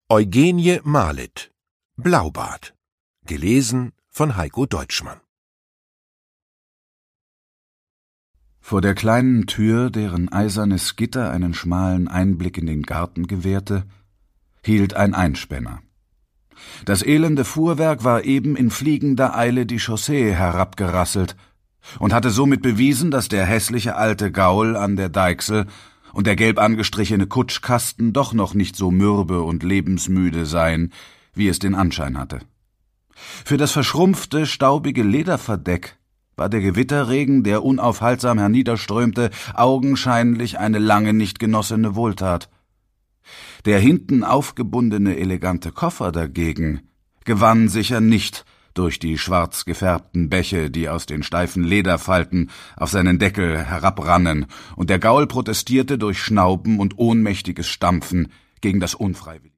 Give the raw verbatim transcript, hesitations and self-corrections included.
Eugenie Marlitt, Blaubart. Gelesen von Heiko Deutschmann. Vor der kleinen Tür, deren eisernes Gitter einen schmalen Einblick in den Garten gewährte, hielt ein Einspänner. Das elende Fuhrwerk war eben in fliegender Eile die Chaussee herabgerasselt und hatte somit bewiesen, dass der hässliche alte Gaul an der Deichsel und der gelb angestrichene Kutschkasten doch noch nicht so mürbe und lebensmüde seien, wie es den Anschein hatte. Für das verschrumpfte, staubige Lederverdeck war der Gewitterregen, der unaufhaltsam herniederströmte, augenscheinlich eine lange nicht genossene Wohltat. Der hinten aufgebundene elegante Koffer dagegen gewann sicher nicht durch die schwarz gefärbten Bäche, die aus den steifen Lederfalten auf seinen Deckel herabrannen, und der Gaul protestierte durch Schnauben und ohnmächtiges Stampfen gegen das unfreiwillige